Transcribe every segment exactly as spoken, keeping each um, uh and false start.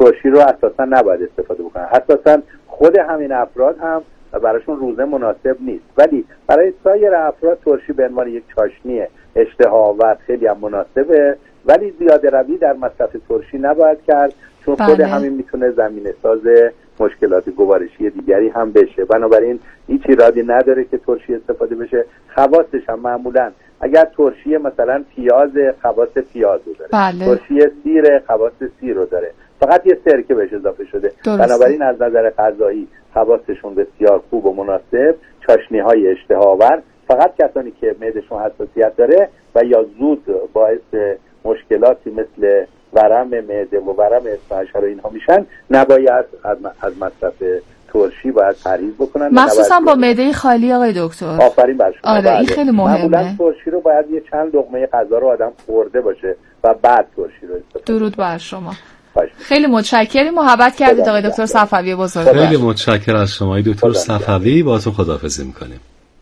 ترشی رو اساسا نباید استفاده بکنن. اساسا خود همین افراد هم براشون روزه مناسب نیست، ولی برای سایر افراد ترشی به عنوان یک چاشنی اشتهاآور خیلی هم مناسبه، ولی زیاده روی در مصرف ترشی نباید کرد، چون خود بله. همین میتونه زمینه ساز مشکلات گوارشی دیگری هم بشه. بنابراین هیچ ایرادی نداره که ترشی استفاده بشه. خواصش هم معمولا اگر ترشی مثلا پیاز، خواص پیاز رو داره، بله. ترشی سیر، خواص سیر رو داره، فقط یه سرکه بهش اضافه شده. درسته. بنابراین از نظر غذایی خواصشون بسیار خوب و مناسب، چاشنی های اشتهاآور. فقط کسانی که معدهشون حساسیت داره و یا زود باعث مشکلاتی مثل ورم معده و ورم اسفحشا و اینها میشن، نباید از از مصرف ترشی باید پرهیز بکنن، مخصوصا با معده خالی. آقای دکتر آفرین بر شما. آره این خیلی مهمه. معمولا ترشی رو باید یه چند لقمه غذا رو آدم خورده باشه و بعد ترشی رو استفاده. درود بر شما. باشه. خیلی متشکرم، محبت کردید آقای دکتر صفوی بزرگ. خیلی متشکرم از شما دکتر صفوی، باهاتون خداحافظی میکنیم.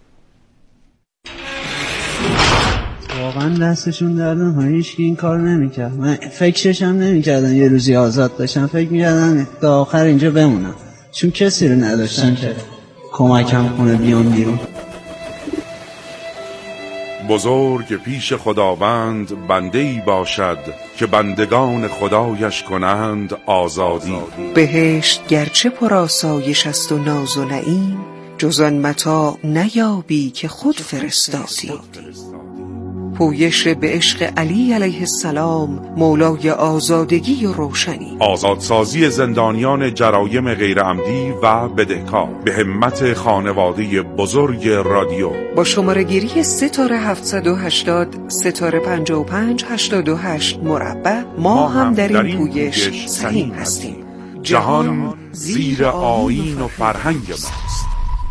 واقعا دستشون دردن ها، هیچ این کار نمیکرد. من فکرش هم نمیکردم یه روزی آزاد باشم، فکر میکردم تا آخر اینجا بمونم، چون کسی رو نداشتن که کمکم کنه بیام بیرون. بزرگ پیش خداوند بنده ای باشد که بندگان خدایش کنند آزادی. بهشت گرچه پر آسایش است و ناز و نعیم، جز آن متاع نیابی که خود فرستادی. پویش به عشق علی علیه السلام، مولای آزادگی و روشنی. آزادسازی زندانیان جرایم غیرعمدی و بدهکار به همت خانواده بزرگ رادیو. با شماره گیری ستاره هفتصد و هشتاد ستاره پنجاه و پنج هشتاد و هشت مربع ما, ما هم در این پویش سهیم هستیم. جهان زیر آیین و فرهنگ ماست.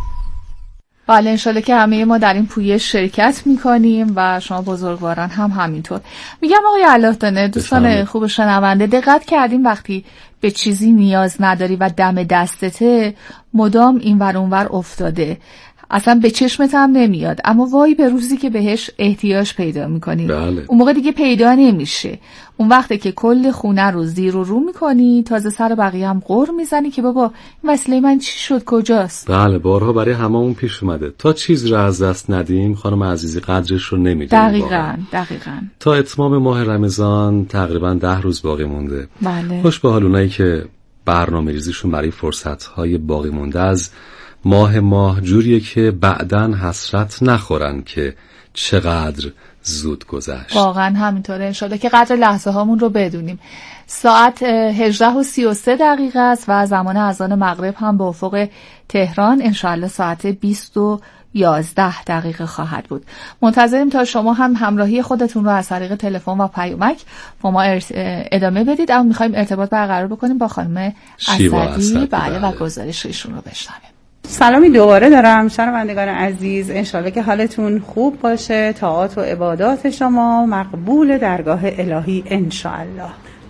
بله انشالله که همه ما در این پویش شرکت میکنیم و شما بزرگواران هم همینطور. میگم آقای الله دانه، دوستان خوب شنونده، دقت کردیم وقتی به چیزی نیاز نداری و دم دستته مدام این ور اون ور افتاده، اصلا به چشمت هم نمیاد، اما وای به روزی که بهش احتیاج پیدا میکنی. بله. اون موقع دیگه پیدا نمیشه. اون وقته که کل خونه رو زیر و رو میکنی، تازه سر بقیه هم غر میزنی که بابا این وسیله من چی شد، کجاست. بله بارها برای هممون پیش اومده. تا چیز رو از دست ندیم خانم عزیزی قدرش رو نمیدونیم. دقیقاً دقیقاً. تا اتمام ماه رمضان تقریبا ده روز باقی مونده. بله. خوش به حال اونایی که برنامه‌ریزیشون برای فرصت‌های باقی مونده از ماه ماه جوریه که بعدن حسرت نخورن که چقدر زود گذشت. واقعا همینطوره. انشالله که قدر لحظه هامون رو بدونیم. ساعت هجده و سی و سه دقیقه است و زمان اذان مغرب هم به افق تهران انشالله ساعت بیست و یازده دقیقه خواهد بود. منتظریم تا شما هم همراهی خودتون رو از طریق تلفن و پیامک با ما ادامه بدید. اما میخوایم ارتباط برقرار بکنیم با خانم اسدی. بله, بله و گزارش ایشون رو بشنویم. سلامی دوباره دارم شنوندگان عزیز، انشالله که حالتون خوب باشه، طاعات و عبادات شما مقبول درگاه الهی انشالله.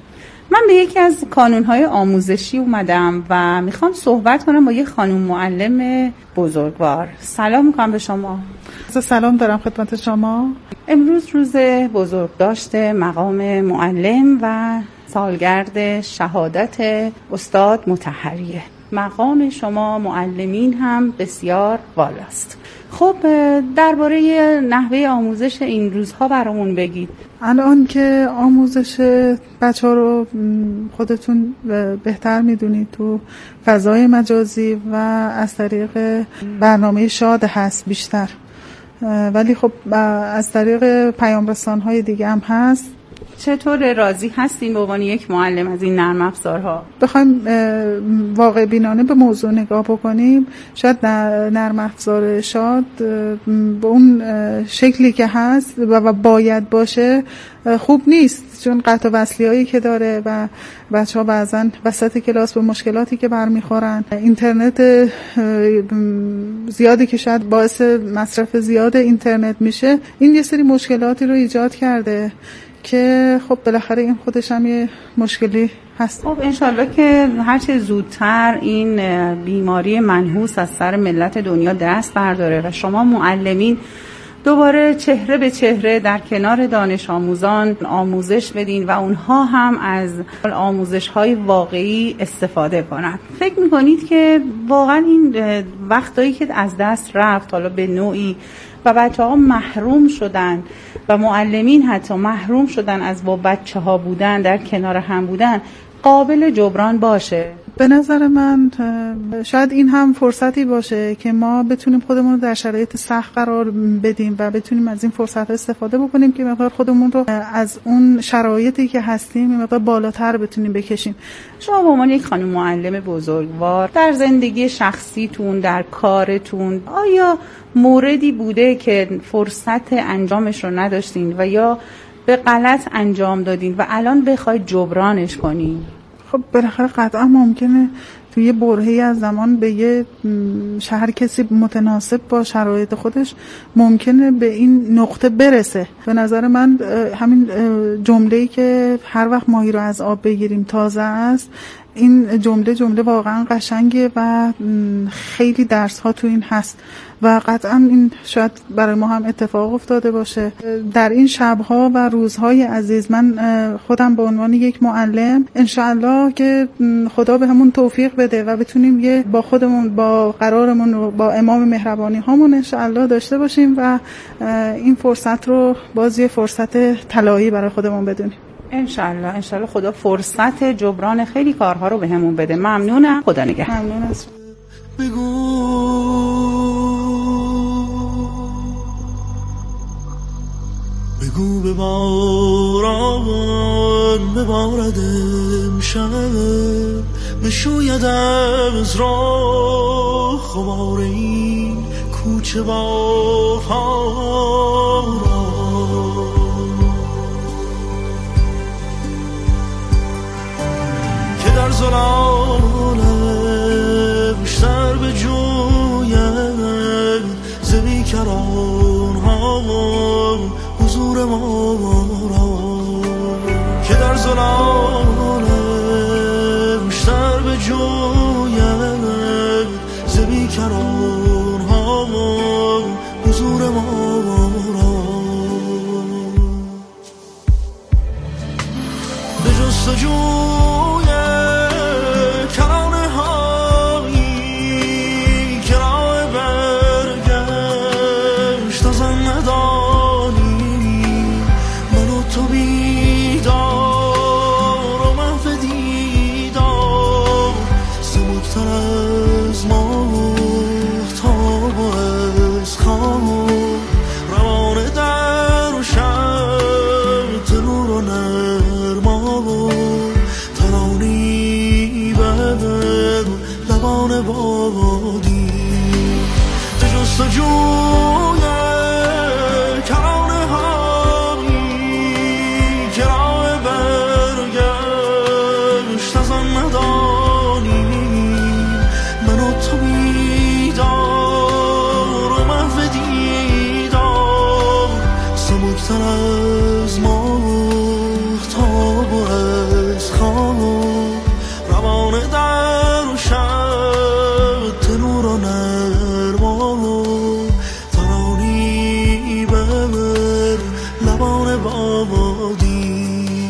من به یکی از کانونهای آموزشی اومدم و میخوام صحبت کنم با یک خانم معلم بزرگوار. سلام میکنم به شما. سلام دارم خدمت شما. امروز روز بزرگداشت مقام معلم و سالگرد شهادت استاد مطهریه. مقام شما معلمین هم بسیار بالاست. خب درباره نحوه آموزش این روزها برامون بگید. الان که آموزش بچه ها رو خودتون بهتر میدونید تو فضای مجازی و از طریق برنامه شاد هست بیشتر، ولی خب از طریق پیام رسان‌های دیگه هم هست. چطور راضی هستین به عنوان یک معلم از این نرم افزارها؟ بخوایم واقع بینانه به موضوع نگاه بکنیم، شاید نرم افزار شاد به اون شکلی که هست و باید باشه خوب نیست، چون قطع و وصلی هایی که داره و بچه ها بعضا وسط کلاس به مشکلاتی که برمیخورن، اینترنت زیادی که شاید باعث مصرف زیاد اینترنت میشه، این یه سری مشکلاتی رو ایجاد کرده که خب بالاخره این خودش هم یه مشکلی هست. خب انشالله که هرچه زودتر این بیماری منحوس از سر ملت دنیا دست برداره و شما معلمین دوباره چهره به چهره در کنار دانش آموزان آموزش بدین و اونها هم از آموزش‌های واقعی استفاده کنن. فکر می‌کنید که واقعا این وقتایی که از دست رفت حالا به نوعی و بچه‌ها محروم شدن و معلمین حتی محروم شدن از با بچه‌ها بودن، در کنار هم بودن، قابل جبران باشه؟ به نظر من شاید این هم فرصتی باشه که ما بتونیم خودمون رو در شرایط سخت قرار بدیم و بتونیم از این فرصت استفاده بکنیم که مقدار خودمون رو از اون شرایطی که هستیم مقدار بالاتر بتونیم بکشیم. شما به عنوان یک خانم معلم بزرگوار در زندگی شخصیتون، در کارتون، آیا موردی بوده که فرصت انجامش رو نداشتین و یا به غلط انجام دادین و الان بخواید جبرانش کنین؟ خب بالاخره قطعا ممکنه توی یه برهه‌ای از زمان به یه هر کسی متناسب با شرایط خودش ممکنه به این نقطه برسه. به نظر من همین جمله‌ای که هر وقت ماهی رو از آب بگیریم تازه است، این جمله جمله واقعا قشنگه و خیلی درس ها تو این هست و قطعا این شاید برای ما هم اتفاق افتاده باشه. در این شبها و روزهای عزیز من خودم به عنوان یک معلم انشاءالله که خدا به همون توفیق بده و بتونیم یه با خودمون با قرارمون و با امام مهربانی هامون انشاءالله داشته باشیم و این فرصت رو باز یه فرصت طلایی برای خودمون بدونیم. انشالله انشالله خدا فرصت جبران خیلی کارها رو به همون بده. ممنونم. خدا نگهدار. ممنون است. بگو بگو به باران ببارد امشب، بشوید از راه خمار این کوچه با پاران، که در زلالم سر به جوید ز بیکران ها حضور ما را، که در زلالم سر به جوید ز بیکران ها حضور ما را، به جستجوی کرانه هایی که راه برگشت از آن ندانی، من و تو بیدار و محو دیدار، سبکتر از ماهتاب و از خواب، روانه در شب تنور و نرما، ترانی بر لبان بادی، به جستجوی کرانه هایی که راه برگشت از آن ندانی، من و تو بیدار و محو دیدار، سبکتر از ماهتاب و از خواب، روانه در شب تنور و نرما، ترانی بر لبان بادی،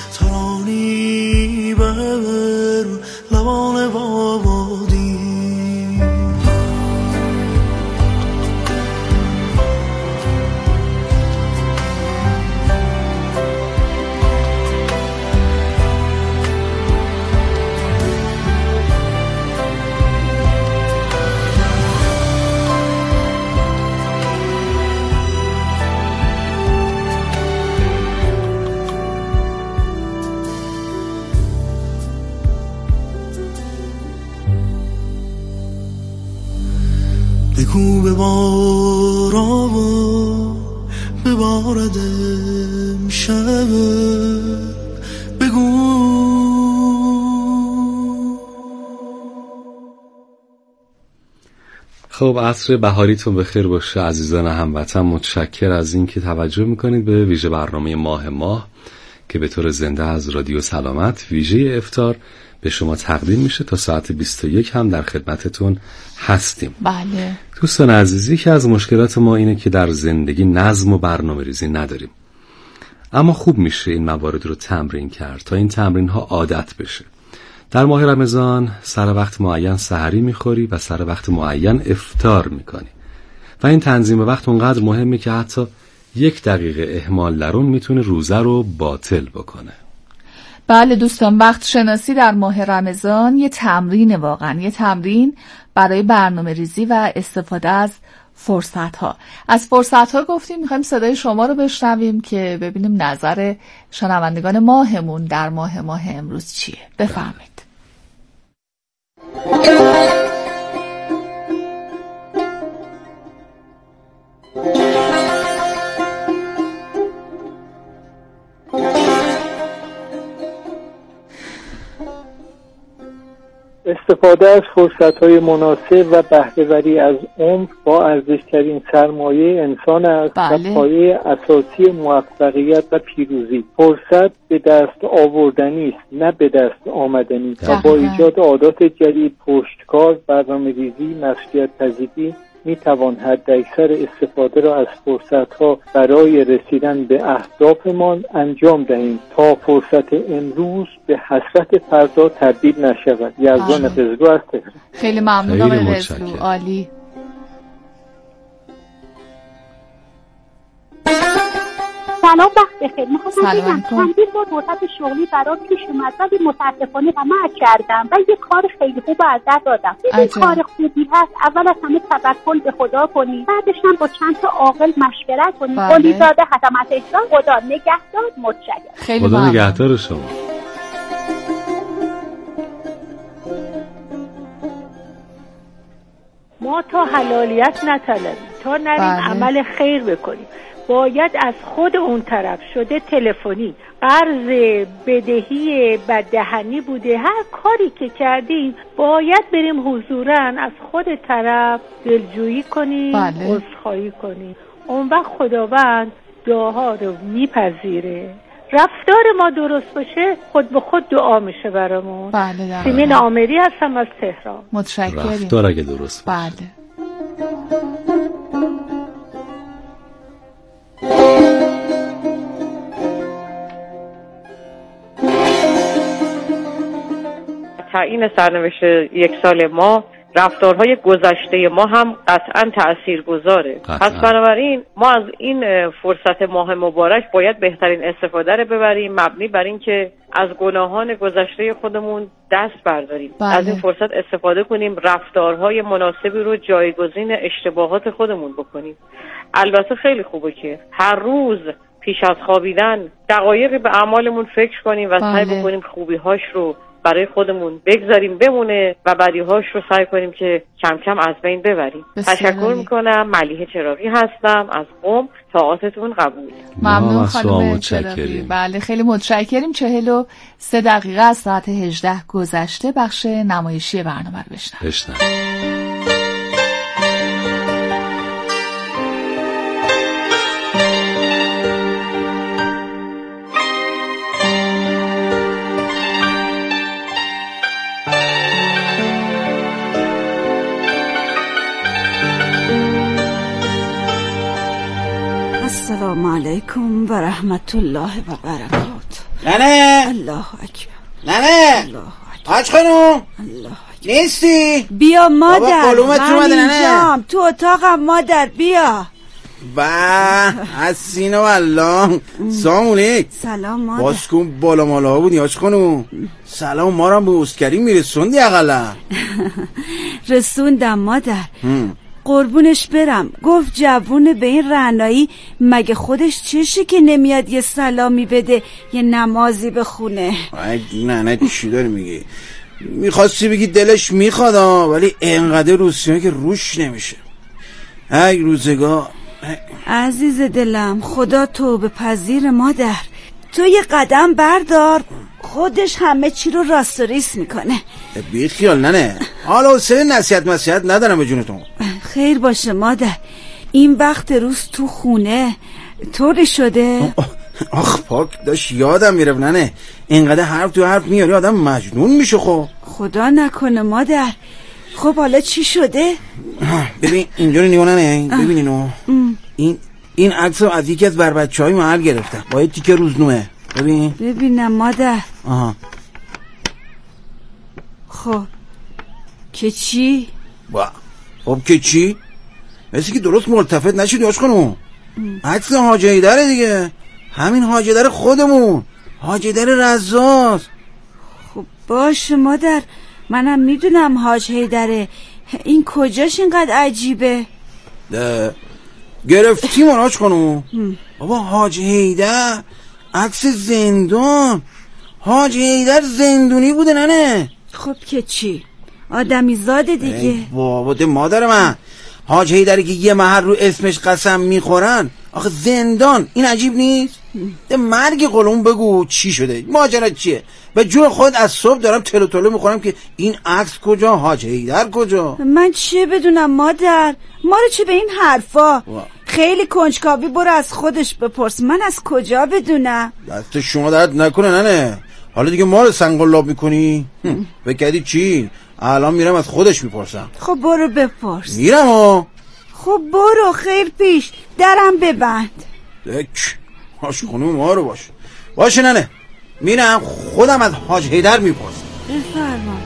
ترانی بر لبان بادی. بگو به باران ببارد امشب، بگو خب عصر بهاریتون بخیر باشه عزیزان هموطن. متشکر از این که توجه میکنید به ویژه برنامه ماه ماه که به طور زنده از رادیو سلامت ویژه افطار به شما تقدیم میشه. تا ساعت بیست و یک هم در خدمتتون هستیم. بله دوستان عزیزی، که از مشکلات ما اینه که در زندگی نظم و برنامه ریزی نداریم، اما خوب میشه این موارد رو تمرین کرد تا این تمرین ها عادت بشه. در ماه رمضان سر وقت معین سحری میخوری و سر وقت معین افطار میکنی و این تنظیم وقت اونقدر مهمه که حتی یک دقیقه اهمال در اون میتونه روزه رو باطل بکنه. بله دوستان، وقت شناسی در ماه رمضان یه تمرین، واقعا یه تمرین برای برنامه ریزی و استفاده از فرصت ها. از فرصت ها گفتیم، میخوایم صدای شما رو بشنویم که ببینیم نظر شنوندگان ماهمون در ماه ماه امروز چیه. بفرمایید. استفاده از فرصت‌های مناسب و بهره‌وری از عمر با ارزش‌ترین سرمایه انسان است. بله. و پایه اساسی موفقیت و پیروزی. فرصت به دست آوردنی است، نه به دست آمدنی. و با ایجاد عادات جدید، پشتکار، برنامه‌ریزی، مسئولیت پذیری می توان حد اکثر استفاده را از فرصت‌ها برای رسیدن به اهدافمان انجام دهیم تا فرصت امروز به حسرت فردا تبدیل نشود. یزدان قزلو از تهران. خیلی ممنونم قزلو، عالی. سلام، وقت بخیر. می‌خواستم بگم چندین بار فرصت شغلی برام پیش اومد ولی متأسفانه قمع کردم و یه کار خیلی خوب از دست دادم. این کار خوبی هست. اول از همه توکل به خدا کنی، بعدش هم با چند تا عاقل مشورت کنی. ولیزاده ختمت اجرا. خدا نگهدار. متشکرم. خیلی خدا نگهدار شما. ما تا حلالیت نطلبیم، تا نریم عمل خیر بکنیم، باید از خود اون طرف، شده تلفنی، قرض، بدهی، بددهنی بوده، هر کاری که کردیم باید بریم حضوراً از خود طرف دلجویی کنیم، عذرخواهی کنیم. اون وقت خداوند دعاها رو میپذیره. رفتار ما درست باشه، خود به خود دعا میشه برامون. بله. سیمین آمری هستم از تهران. متشکرم. رفتار اگه درست باشه. بله. تعیین سرنوشت یک سال ما، رفتارهای گذشته ما هم قطعا تأثیر گذاره. پس بنابراین ما از این فرصت ماه مبارک باید بهترین استفاده رو ببریم، مبنی بر این که از گناهان گذشته خودمون دست برداریم. بله. از این فرصت استفاده کنیم، رفتارهای مناسبی رو جایگزین اشتباهات خودمون بکنیم. البته خیلی خوبه که هر روز پیش از خوابیدن دقایقی به اعمالمون فکر کنیم و سعی بله. بکنیم خوبی‌هاش رو برای خودمون بگذاریم بمونه و بدیهاش رو سعی کنیم که کم کم از بین ببریم. تشکر میکنم. ملیحه چراغی هستم از قم. طاعاتتون قبول. ممنون خانم چراغی. بله خیلی متشکریم. چهل و سه دقیقه از ساعت هجده گذشته. بخش نمایشی برنامه رو بشنویم. السلام علیکم و رحمت الله و برکاته. ننه الله اکبر. ننه حاج خانوم نیستی؟ بیا مادر، من اینجام تو اتاقم مادر. بیا. با از سینه والله. سلام علیک. سلام مادر. باز کن بالا مالا ها بودی حاج خانوم. سلام ما رو به اسکری میرسوندی اقلا. رسوندم مادر. هم. قربونش برم. گفت جوونه به این رعنایی مگه خودش چشه که نمیاد یه سلامی بده یه نمازی بخونه؟ نه نه چی داری میگی؟ میخواستی بگی دلش میخواد ولی اینقدر روسیه که روش نمیشه. ای روزگار. عزیز دلم خدا توبه پذیر مادر. تو یه قدم بردار خودش همه چی رو راست و ریس میکنه. بی خیال ننه. حالا حسین نصیحت مسیحت ندارم به جونتون. خیر باشه مادر. این وقت روز تو خونه طوری شده. آخ پاک داشت یادم میره ننه، اینقدر حرف تو حرف میاری آدم مجنون میشه. خب خدا نکنه مادر. خب حالا چی شده؟ ببین اینجا رو نگاه ننه، ببین اینو. این این عکس رو از یکی از بر بچه های محل گرفتم با یه تیکه روزنامه. ببین ببینم مادر. آها. خب که چی؟ با خب که چی؟ مثل که درست ملتفت نشید یاش خانم. عکس حاج حیدره دیگه، همین حاج حیدر خودمون، حاج حیدر رزاز. خب باشه مادر، منم میدونم حاج حیدره. این کجاش اینقدر عجیبه؟ ده گرفتی مناج خانم. بابا حاج حیدر عکس زندان، حاج حیدر زندونی بوده ننه. خب که چی؟ آدمی زاده دیگه. بابا ده مادر من، حاج حیدری که یه محل رو اسمش قسم میخورن، آخه زندان، این عجیب نیست؟ ده مرگ قلم بگو چی شده، ماجرا چیه؟ به جون خود از صبح دارم تلو تلو میخورم که این عکس کجا، حاج حیدر کجا. من چیه بدونم مادر؟ ما رو چه به این حرفا؟ خیلی کنجکاوی، برو از خودش بپرس، من از کجا بدونم؟ دست شما درد نکنه ننه، حالا دیگه ما رو سنگلاب میکنی؟ بکردی چی؟ الان میرم از خودش میپرسم. خب برو بپرس. میرم ها. خب برو، خیر پیش، درم ببند. دک هاش خونم ما رو باش باشه ننه، میرم خودم از حاج حیدر میپرسم. بفرما.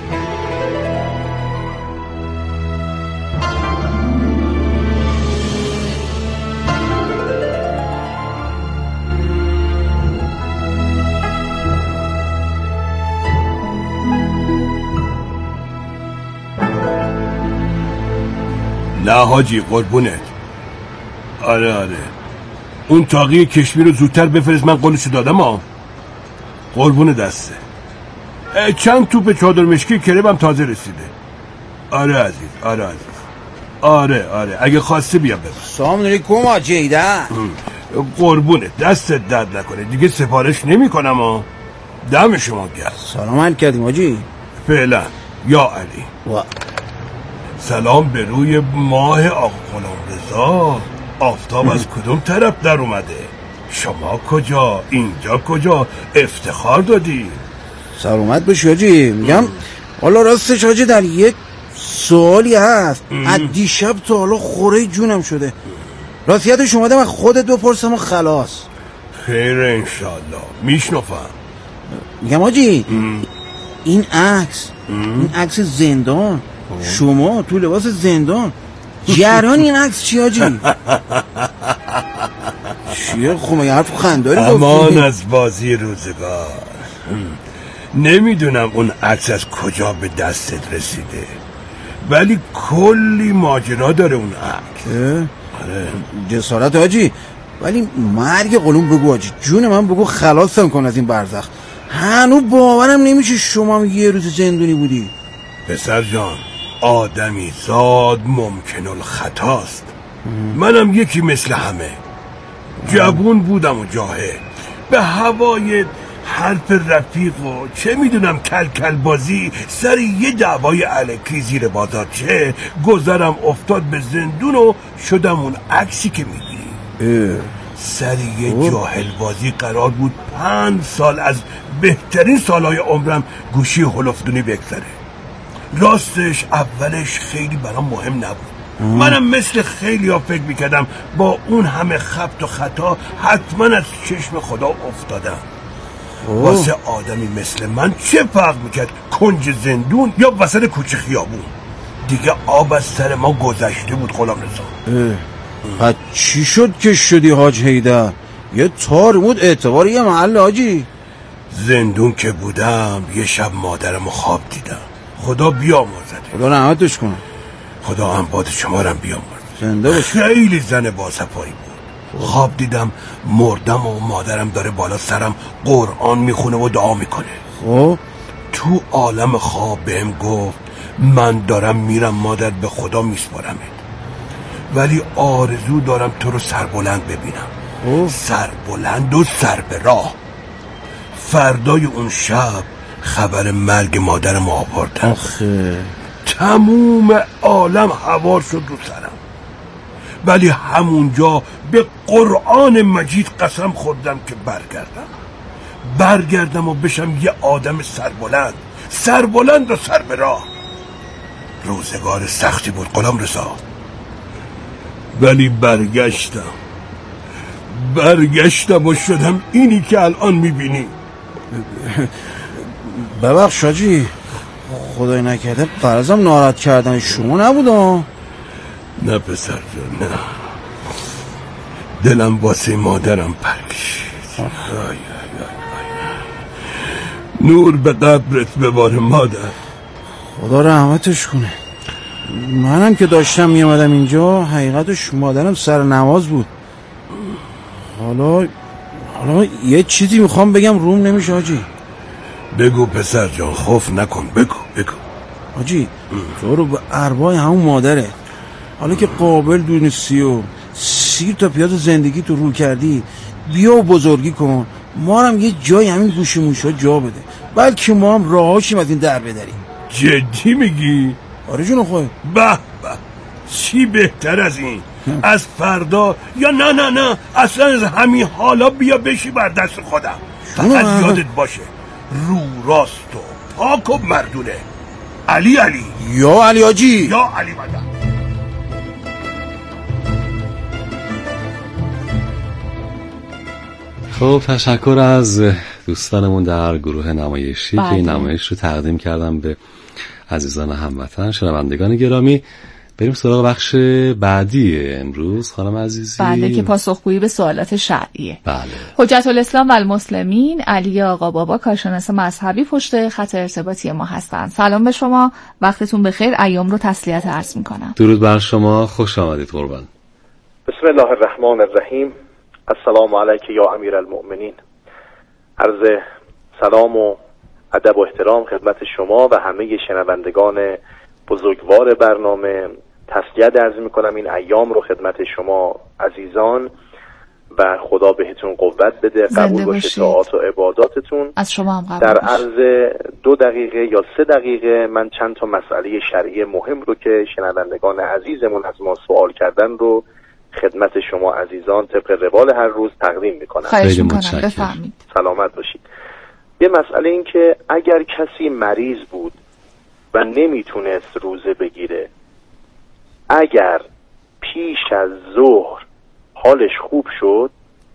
نه حاجی قربونت. آره آره اون تاقی کشمیر رو زودتر بفرست، من قولشو دادم ها. قربون دسته. چند توپ چادر مشکی کربم تازه رسیده. آره عزیز، آره عزیز، آره آره اگه خواسته بیا ببر. سلام علیکم حاج حیدر. قربونت دستت درد نکنه، دیگه سفارش نمی کنم ها. دم شما گرد. سلام علیکم کردیم حاجی. فعلا یا علی. و سلام به روی ماه آقا غلامرضا. آفتاب از کدوم طرف در اومده؟ شما کجا؟ اینجا کجا؟ افتخار دادی. سلامت باشی حاجی. میگم حالا راستش حاجی در یک سوالی هست، از دیشب تا حالا خوره جونم شده، راستیتش اومدم از خودت بپرسم و خلاص. خیر انشالله، میشنفم. میگم حاجی این عکس، این عکس زندان، شما تو لباس زندان، جران این عکس چی حاجی؟ چیه خب مگه حرف خنداری گفتی؟ امان از بازی روزگار. نمیدونم اون عکس از کجا به دستت رسیده، ولی کلی ماجرا داره اون عکس. آره جسارت حاجی، ولی مرگ قلوم بگو حاجی، جون من بگو خلاصم کن از این برزخ. هنو باورم نمیشه شما یه روز زندونی بودی. پسر جان آدمی زاد ممکن الخطاست. منم یکی مثل همه، جوون بودم و جاهل، به هوای حرف رفیق و چه میدونم کل کل بازی سر یه دعوای الکی زیر بازارچه گذرم افتاد به زندون و شدم اون عکسی که میبینی. سر یه جاهل بازی قرار بود پنج سال از بهترین سالهای عمرم گوشی هلفدونی بگذره. راستش اولش خیلی برام مهم نبود. منم مثل خیلی ها فکر میکردم با اون همه خبط و خطا حتما از چشم خدا افتادم. واسه آدمی مثل من چه فرق میکرد کنج زندون یا وسط کوچه خیابون؟ دیگه آب از سر ما گذشته بود غلامرضا. پس چی شد که شدی حاج حیدر؟ یه تار بود اعتبار یه محل حاجی. زندون که بودم یه شب مادرمو خواب دیدم. خدا بیامرزه. خدا رحمتش کنه. خدا انباد شما رم بیامرزه. زنده باش. خیلی زن باصفایی بود. خواب دیدم مردم و مادرم داره بالا سرم قرآن میخونه و دعا میکنه. خب تو عالم خواب بهم گفت من دارم میرم مادر، به خدا میسپارمت، ولی آرزو دارم تو رو سربلند ببینم. سربلند و سر به راه. فردای اون شب خبر مرگ مادرم آوردن. آخه تموم عالم هوار شد رو سرم. ولی همونجا به قرآن مجید قسم خوردم که برگردم برگردم و بشم یه آدم سربلند سربلند و سر به راه. روزگار سختی بود غلامرضا، ولی برگشتم برگشتم و شدم اینی که الان میبینی. ببخش حاجی، خدای نکرده قرضم ناراحت کردن شما نبودا. نه پسر جان، نه، دلم واسه مادرم پرکشید. نور به قبرت بباره مادر. خدا رحمتش کنه. منم که داشتم میامدم اینجا حقیقتش مادرم سر نماز بود. حالا حالا یه چیزی میخوام بگم روم نمیشه حاجی. بگو پسر جان، خوف نکن، بگو بگو. حاجی تو رو به ارواح همون مادره، حالا که قابل دونستی و سیر تا پیاز زندگی تو رو کردی، بیا و بزرگی کن، ما هم یه جای همین گوش موشا جا بده، بلکه ما هم راهاشیم از این در بداریم. جدی میگی؟ آره جون خواهی. به به، چی بهتر از این؟ از فردا یا نه نه نه اصلا از همین حالا بیا بشی بر دست خودم. فقط یادت باشه رو راست و پاک و مردونه. علی علی یا علی حاجی یا علی مدد. خب تشکر از دوستانمون در گروه نمایشی بله. که این نمایش رو تقدیم کردم به عزیزان هموطن. شنوندگان گرامی، بریم سراغ بخش بعدی امروز خانم عزیزی. بله که پاسخگویی به سوالات شرعیه. بله. حجت الاسلام و المسلمین علی آقا بابا کارشناس مذهبی پشت خط ارتباطی ما هستند. سلام به شما، وقتتون بخیر، ایام رو تسلیت عرض میکنم. درود بر شما، خوش آمدید قربان. بسم الله الرحمن الرحیم. السلام علیک یا امیر المؤمنین. عرض سلام و ادب و احترام خدمت شما و همه شنوندگان بزرگوار برنامه. تسلیت عرض میکنم این ایام رو خدمت شما عزیزان و خدا بهتون قوت بده، قبول باشه طاعات و عباداتتون. از شما هم قبول در عرض دو دقیقه یا سه دقیقه من چند تا مسئله شرعی مهم رو که شنوندگان عزیزمون از ما سوال کردن رو خدمت شما عزیزان طبق روال هر روز تقدیم میکنم. خواهش میکنم، بفرمایید. سلامت باشید. یه مسئله این که اگر کسی مریض بود و نمیتونست روزه بگیره، اگر پیش از ظهر حالش خوب شد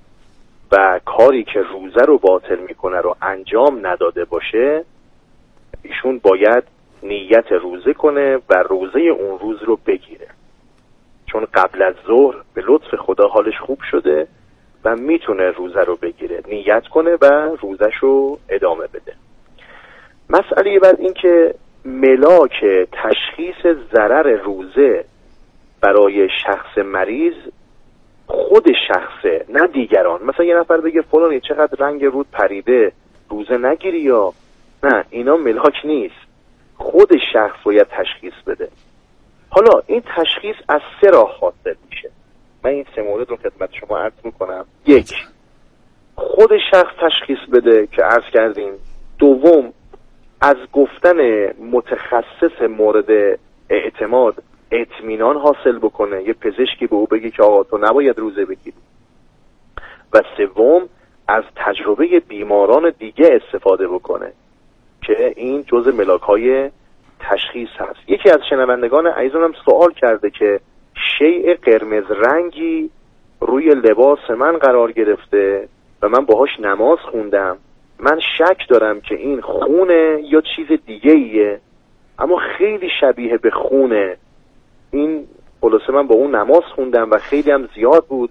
و کاری که روزه رو باطل میکنه رو انجام نداده باشه، ایشون باید نیت روزه کنه و روزه اون روز رو بگیره، چون قبل از ظهر به لطف خدا حالش خوب شده و میتونه روزه رو بگیره، نیت کنه و روزش رو ادامه بده. مسئله بعد این که ملاک تشخیص ضرر روزه برای شخص مریض خود شخصه، نه دیگران. مثلا یه نفر بگه فلانی چقدر رنگ رود پریده روزه نگیری، یا نه، اینا ملاک نیست، خود شخص باید تشخیص بده. حالا این تشخیص از سه راه حاصل میشه. من این سه مورد رو خدمت شما عرض میکنم. یک، خود شخص تشخیص بده که عرض کردیم. دوم، از گفتن متخصص مورد اعتماد اطمینان حاصل بکنه، یه پزشکی به او بگی که آقا تو نباید روزه بگیری. و سوم، از تجربه بیماران دیگه استفاده بکنه که این جزء ملاک‌های تشخیص هست. یکی از شنوندگان عزیزانم سوال کرده که شیء قرمز رنگی روی لباس من قرار گرفته و من باهاش نماز خوندم، من شک دارم که این خونه یا چیز دیگه ایه، اما خیلی شبیه به خونه. این خلاصه من با اون نماز خوندم و خیلی هم زیاد بود.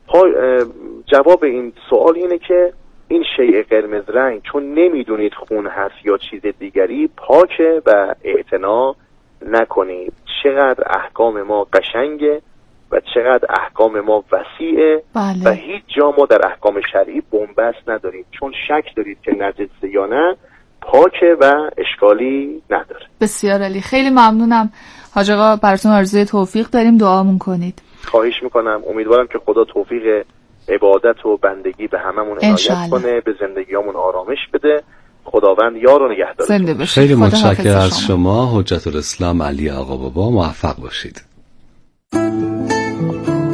جواب این سوال اینه که این شیء قرمز رنگ چون نمیدونید خون هست یا چیز دیگری، پاکه و اعتنا نکنید. چقدر احکام ما قشنگه و چقدر احکام ما وسیعه. بله. و هیچ جا ما در احکام شرعی بنبست نداریم، چون شک دارید که نجسه یا نه، پاکه و اشکالی نداره. بسیار عالی، خیلی ممنونم حاج آقا، براتون آرزوی توفیق داریم، دعامون کنید. خواهش میکنم. امیدوارم که خدا توفیق عبادت و بندگی به هممون عنایت کنه، به زندگیامون آرامش بده. خداوند یار و نگهدار. زنده باشید. خیلی متشکرم از شما حجت الاسلام علی آقا بابا، موفق باشید.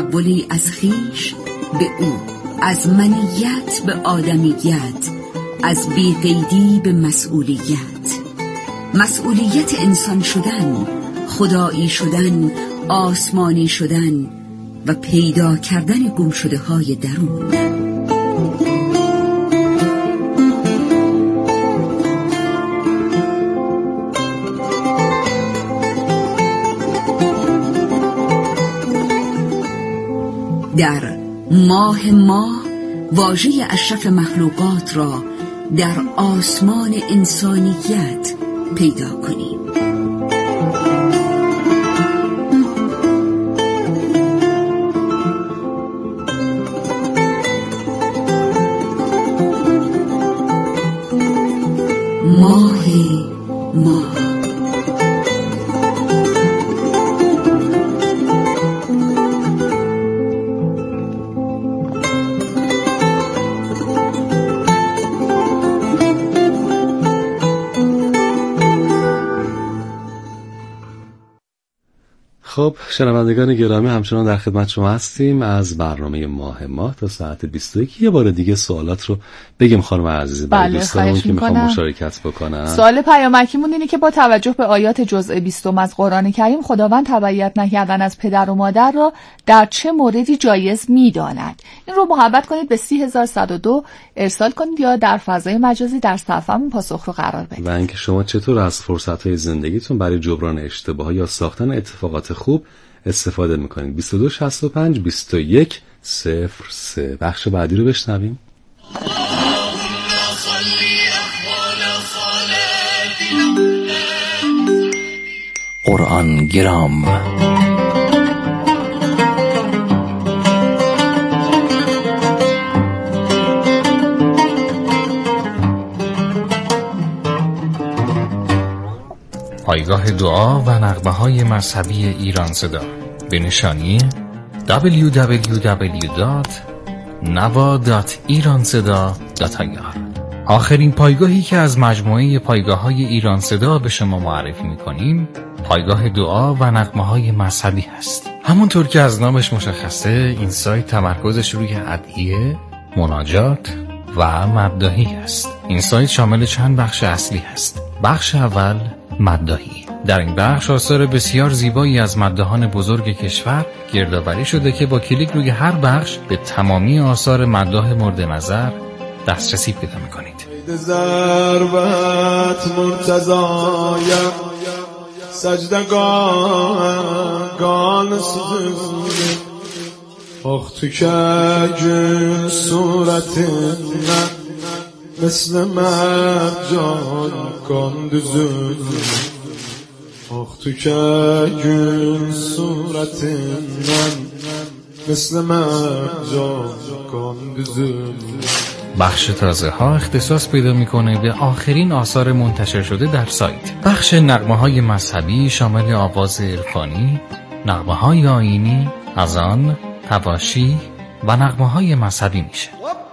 تحولی از خیش به او، از منیت به آدمیت، از بی‌قیدی به مسئولیت. مسئولیت انسان شدن، خدایی شدن، آسمانی شدن و پیدا کردن گمشده های درون. در ماه ماه واژه اشرف مخلوقات را در آسمان انسانیت پیدا کنیم. ماه ماه خب شنوندگان گرامی، همچنان در خدمت شما هستیم از برنامه ماه ماه تا ساعت بیست و یک. یه بار دیگه سوالات رو بگیم خانم عزیز برای بله، دوستانمون که میخوام مشارکت بکنن. سوال پیامکیمون اینه که با توجه به آیات جزء بیستم از قرآن کریم خداوند تبعیت نکردن از پدر و مادر را در چه موردی جایز میداند؟ این رو محبت کنید به سی هزار و صد و دو ارسال کنید یا در فضای مجازی در صفحه‌مون پاسخ رو قرار بدید. و اینکه شما چطور از فرصت‌های زندگیتون برای جبران اشتباهات یا ساختن اتفاقات خوب استفاده میکنید. بیست و دو شصت و پنج بیست و یک صفر سه. بخش بعدی رو بشنویم. قرآن گرام. پایگاه دعا و نغمه‌های مذهبی ایران صدا به نشانی دبلیو دبلیو دبلیو دات نوا دات ایران صدا دات آی آر. آخرین پایگاهی که از مجموعه پایگاه‌های ایران صدا به شما معرفی می‌کنیم پایگاه دعا و نغمه‌های مذهبی هست. همونطور که از نامش مشخصه این سایت تمرکزش روی ادعیه، مناجات و مداحی است. این سایت شامل چند بخش اصلی هست. بخش اول مداحی. در این بخش آثار بسیار زیبایی از مداحان بزرگ کشور گردآوری شده که با کلیک روی هر بخش به تمامی آثار مداح مورد نظر دسترسی پیدا می‌کنید. ضربت مرتضایم سجدگان سوزه اختو که صورت من مثل مرجان کندزون اختو که صورت من مثل مرجان کندزون. بخش تازه ها اختصاص پیدا میکنه به آخرین آثار منتشر شده در سایت. بخش نغمه های مذهبی شامل آواز عرفانی، نغمه های آیینی، اذان، حواشی و نغمه های مذهبی میشه.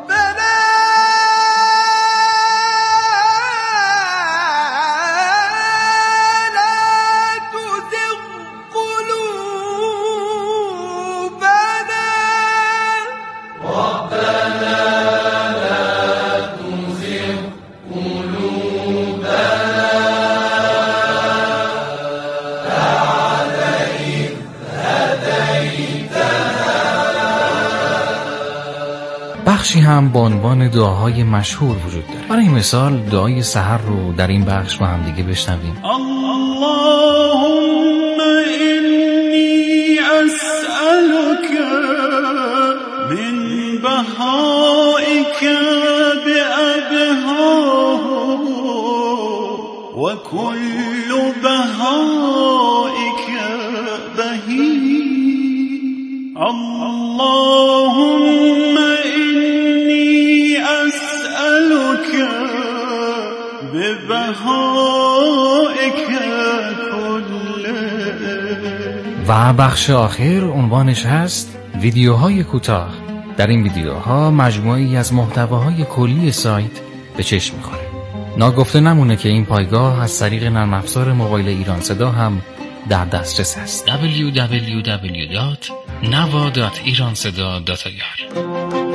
بخشی هم با عنوان دعاهای مشهور وجود داره. برای مثال دعای سحر رو در این بخش با هم دیگه بشنویم. اللهم انی اسألک من بهائک بأبها و کل بهائک بهی. اللهم و بخش آخر عنوانش هست ویدیوهای کوتاه. در این ویدیوها مجموعی از محتواهای کلی سایت به چشم می‌خوره. ناگفته نمونه که این پایگاه از طریق نرم افزار موبایل ایران صدا هم در دسترس است. دبلیو دبلیو دبلیو دات نوا دات ایران صدا دات آی آر